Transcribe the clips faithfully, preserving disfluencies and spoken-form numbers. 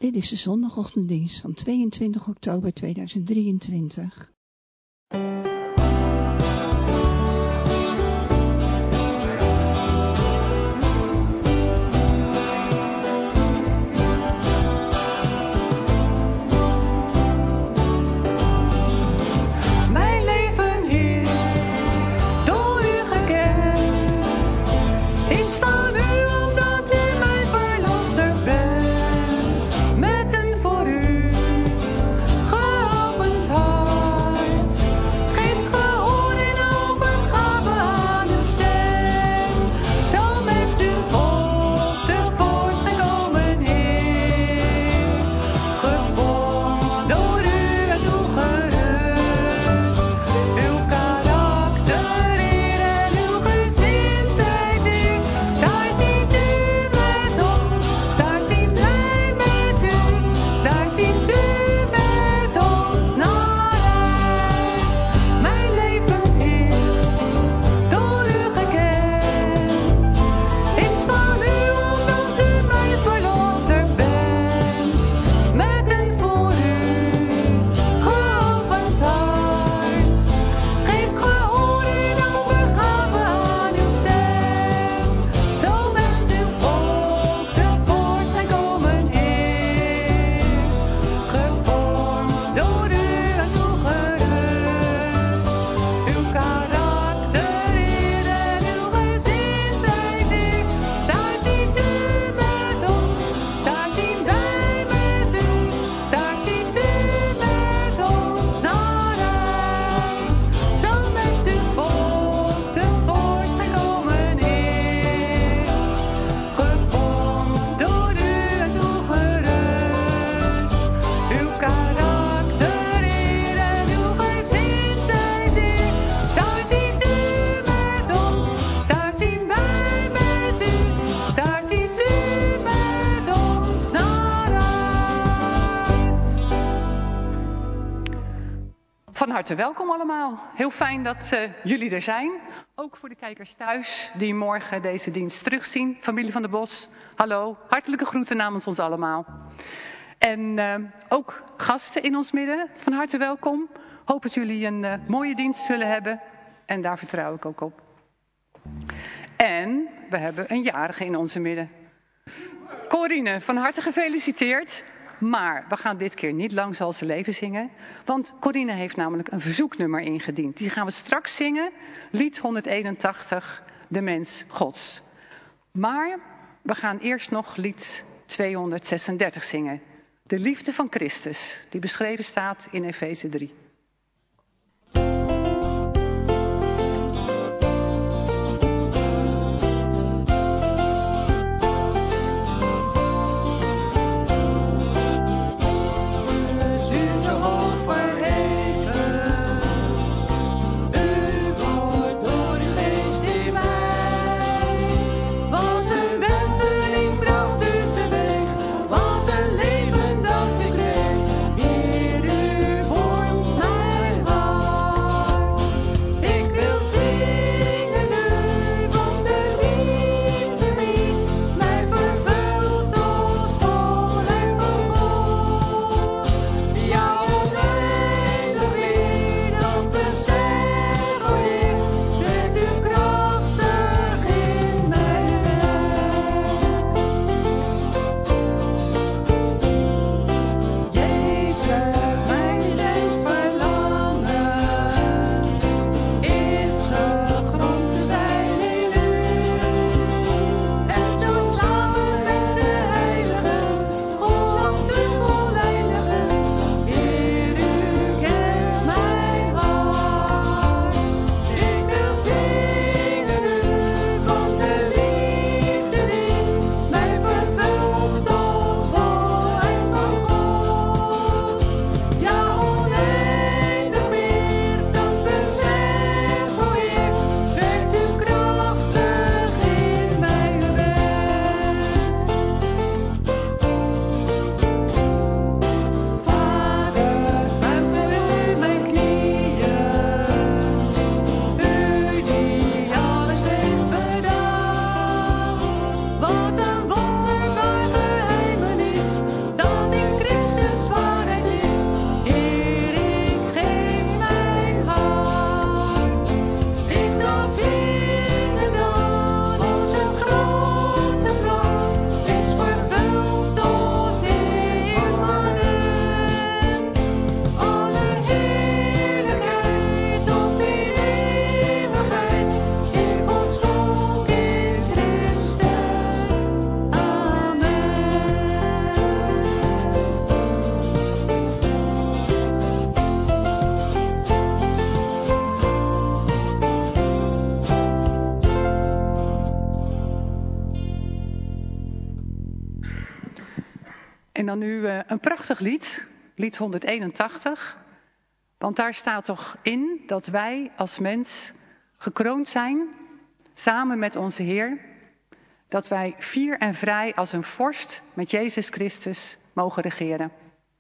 Dit is de zondagochtenddienst van tweeëntwintig oktober tweeduizend drieëntwintig. Van harte welkom allemaal. Heel fijn dat uh, jullie er zijn. Ook voor de kijkers thuis die morgen deze dienst terugzien. Familie van der Bos, hallo. Hartelijke groeten namens ons allemaal. En uh, ook gasten in ons midden, van harte welkom. Hoop dat jullie een uh, mooie dienst zullen hebben. En daar vertrouw ik ook op. En we hebben een jarige in onze midden. Corine, van harte gefeliciteerd. Maar we gaan dit keer niet Lang zal ze leven zingen. Want Corine heeft namelijk een verzoeknummer ingediend. Die gaan we straks zingen. Lied honderdeenentachtig, De Mens Gods. Maar we gaan eerst nog lied tweehonderdzesendertig zingen. De liefde van Christus. Die beschreven staat in Efeze drie. Wat een leven dat ik leef, Heer, u vormt mij. En dan nu uh, een prachtig lied, lied honderdeenentachtig. Want daar staat toch in dat wij als mens gekroond zijn, samen met onze Heer. Dat wij fier en vrij als een vorst met Jezus Christus mogen regeren.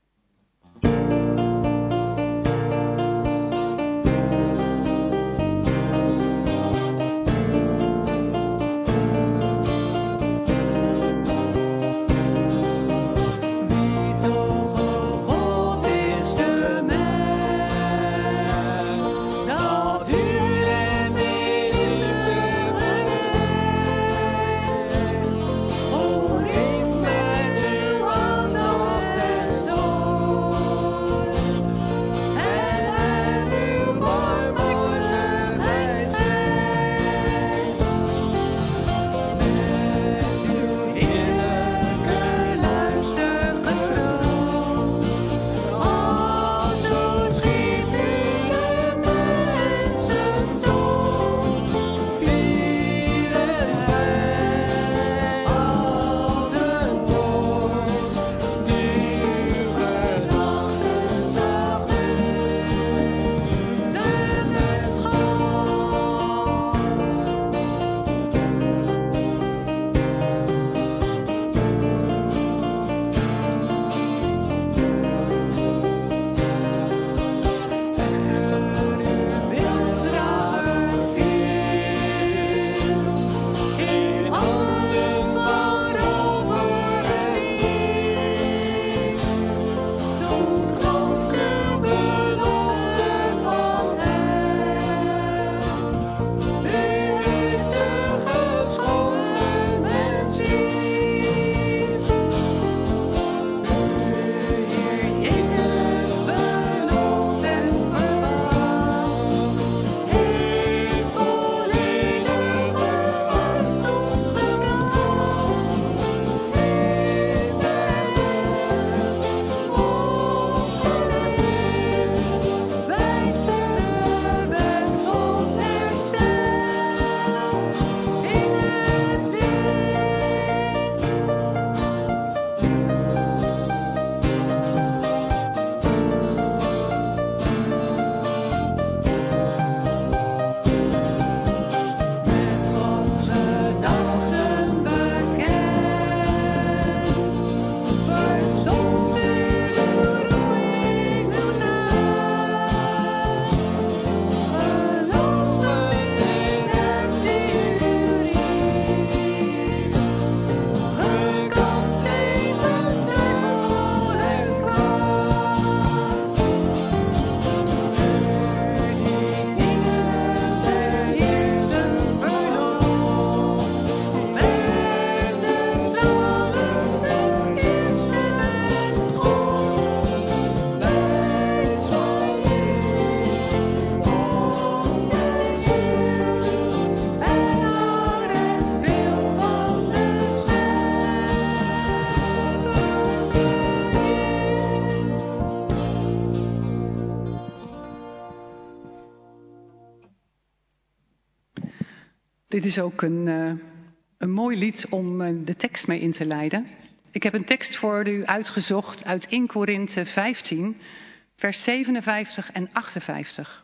Dit is ook een, uh, een mooi lied om uh, de tekst mee in te leiden. Ik heb een tekst voor u uitgezocht uit Eerste Korinthe vijftien, vers zevenenvijftig en achtenvijftig.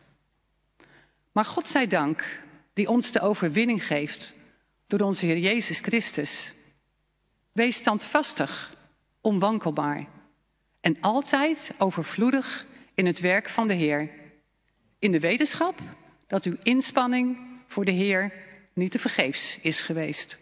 Maar God zij dank, die ons de overwinning geeft door onze Heer Jezus Christus. Wees standvastig, onwankelbaar en altijd overvloedig in het werk van de Heer. In de wetenschap dat uw inspanning voor de Heer niet te vergeefs is geweest.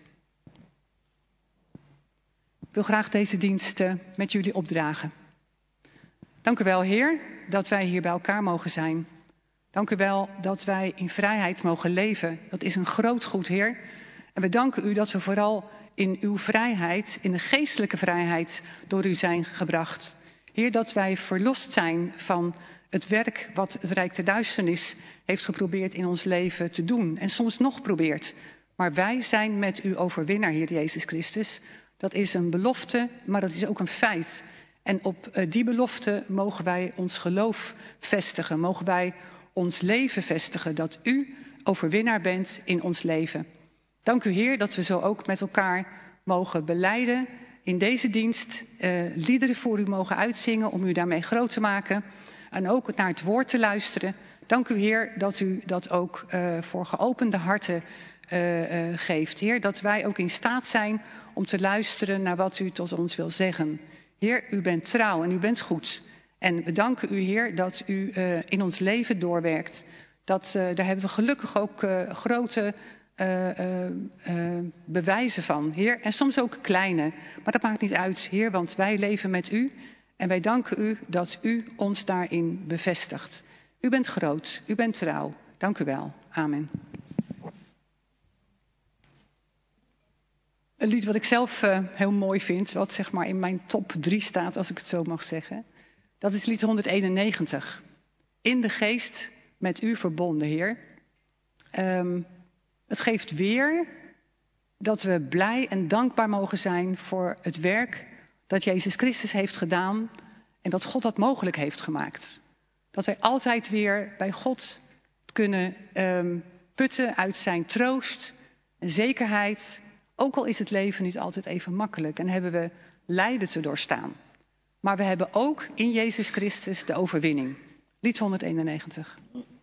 Ik wil graag deze dienst uh, met jullie opdragen. Dank u wel, Heer, dat wij hier bij elkaar mogen zijn. Dank u wel dat wij in vrijheid mogen leven. Dat is een groot goed, Heer. En we danken u dat we vooral in uw vrijheid, in de geestelijke vrijheid, door u zijn gebracht. Heer, dat wij verlost zijn van het werk wat het Rijk der Duisternis heeft geprobeerd in ons leven te doen. En soms nog probeert. Maar wij zijn met u overwinnaar, Heer Jezus Christus. Dat is een belofte, maar dat is ook een feit. En op die belofte mogen wij ons geloof vestigen. Mogen wij ons leven vestigen. Dat u overwinnaar bent in ons leven. Dank u, Heer, dat we zo ook met elkaar mogen belijden. in deze dienst uh, liederen voor u mogen uitzingen om u daarmee groot te maken. En ook naar het woord te luisteren. Dank u, Heer, dat u dat ook uh, voor geopende harten uh, uh, geeft. Heer, dat wij ook in staat zijn om te luisteren naar wat u tot ons wil zeggen. Heer, u bent trouw en u bent goed. En we danken u, Heer, dat u uh, in ons leven doorwerkt. Dat, uh, daar hebben we gelukkig ook uh, grote uh, uh, uh, bewijzen van, Heer. En soms ook kleine. Maar dat maakt niet uit, Heer, want wij leven met u. En wij danken u dat u ons daarin bevestigt. U bent groot, u bent trouw. Dank u wel. Amen. Een lied wat ik zelf uh, heel mooi vind, wat zeg maar in mijn top drie staat, als ik het zo mag zeggen. Dat is lied honderdeenennegentig. In de geest met u verbonden, Heer. Um, het geeft weer dat we blij en dankbaar mogen zijn voor het werk dat Jezus Christus heeft gedaan en dat God dat mogelijk heeft gemaakt. Dat wij altijd weer bij God kunnen um, putten uit zijn troost en zekerheid. Ook al is het leven niet altijd even makkelijk en hebben we lijden te doorstaan. Maar we hebben ook in Jezus Christus de overwinning. Lied honderdeenennegentig.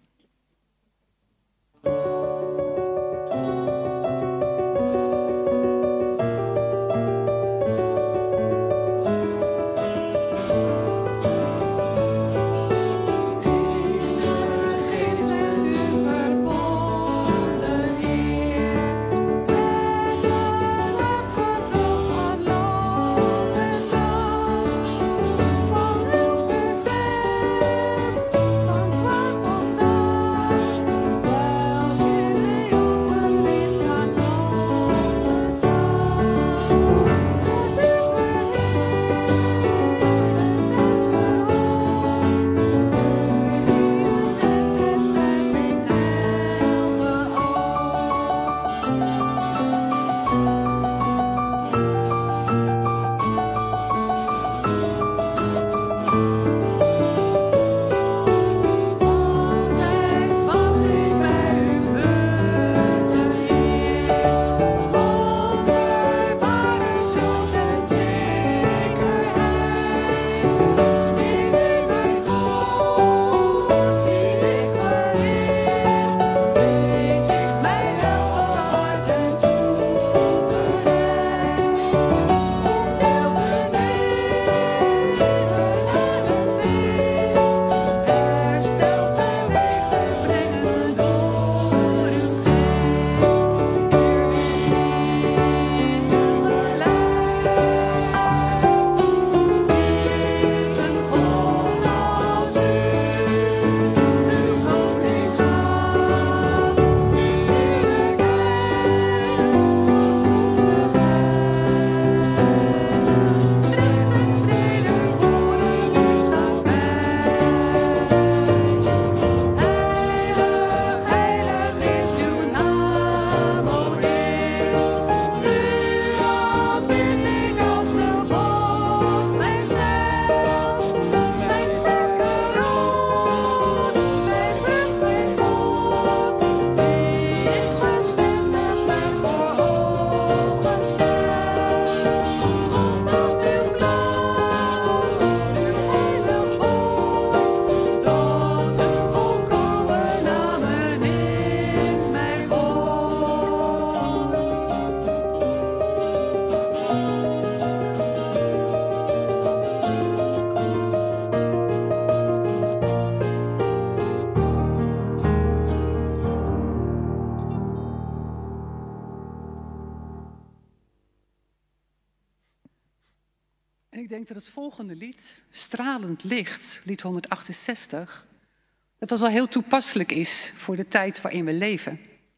En ik denk dat het volgende lied, Stralend Licht, lied honderdachtenzestig, dat dat wel heel toepasselijk is voor de tijd waarin we leven.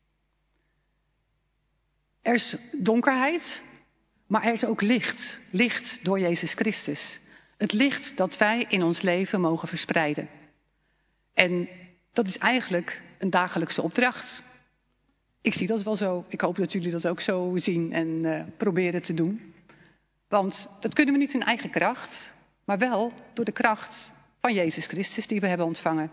Er is donkerheid, maar er is ook licht. Licht door Jezus Christus. Het licht dat wij in ons leven mogen verspreiden. En dat is eigenlijk een dagelijkse opdracht. Ik zie dat wel zo. Ik hoop dat jullie dat ook zo zien en uh, proberen te doen. Want dat kunnen we niet in eigen kracht, maar wel door de kracht van Jezus Christus die we hebben ontvangen.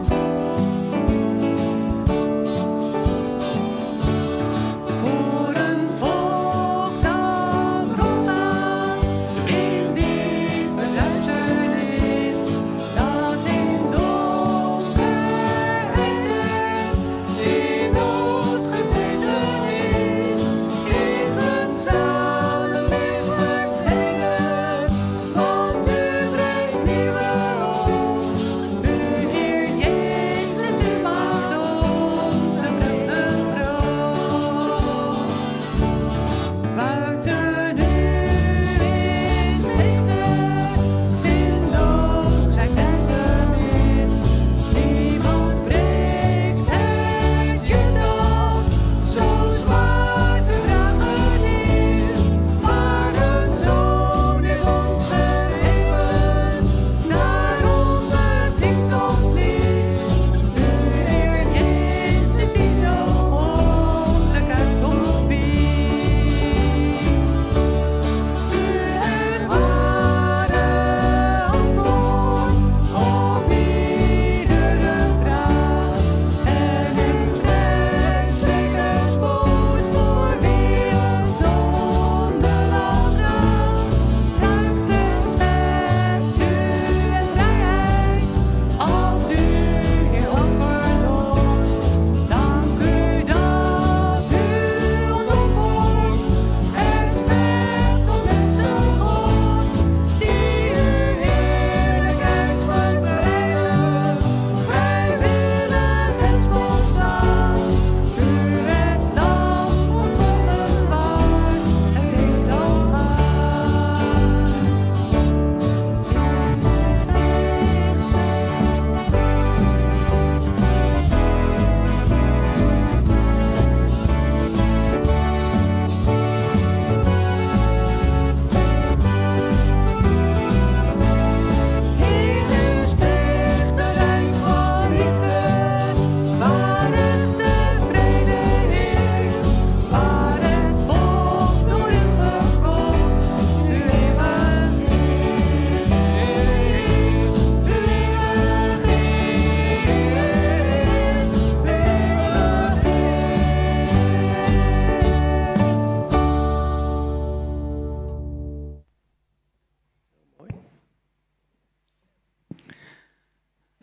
Voor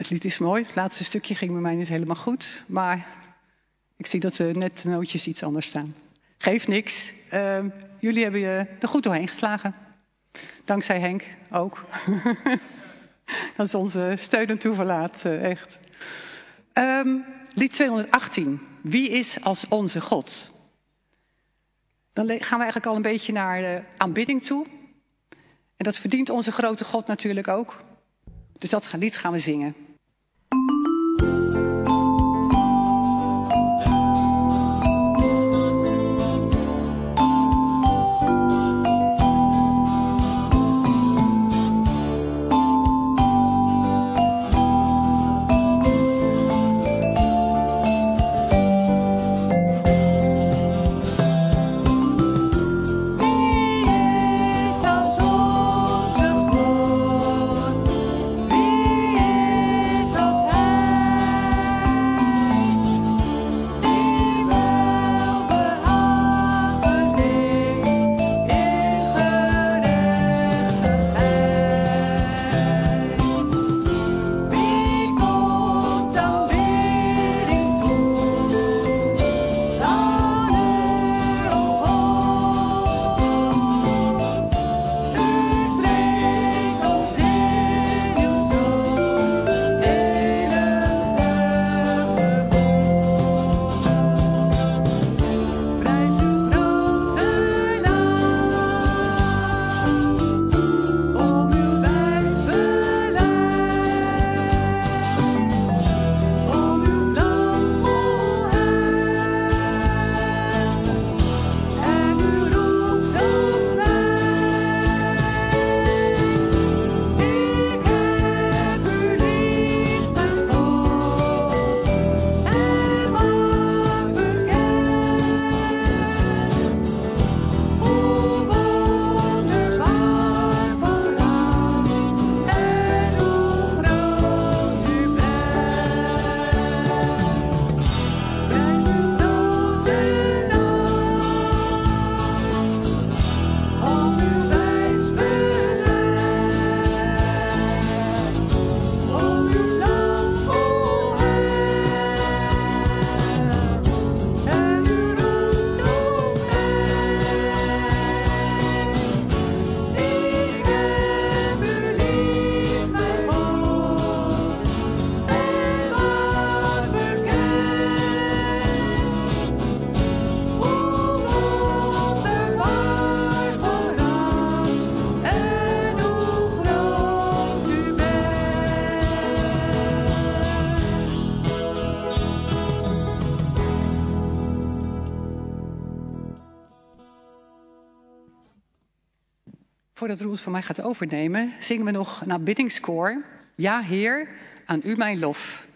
Het lied is mooi. Het laatste stukje ging bij mij niet helemaal goed. Maar ik zie dat de net de nootjes iets anders staan. Geeft niks. Uh, jullie hebben je er goed doorheen geslagen. Dankzij Henk ook. Dat is onze steun en toeverlaat, uh, echt. Um, lied tweehonderdachttien. Wie is als onze God? Dan gaan we eigenlijk al een beetje naar de aanbidding toe. En dat verdient onze grote God natuurlijk ook. Dus dat lied gaan we zingen. Voordat Roel het van mij gaat overnemen, zingen we nog een aanbiddingskoor. Ja, Heer, aan u mijn lof.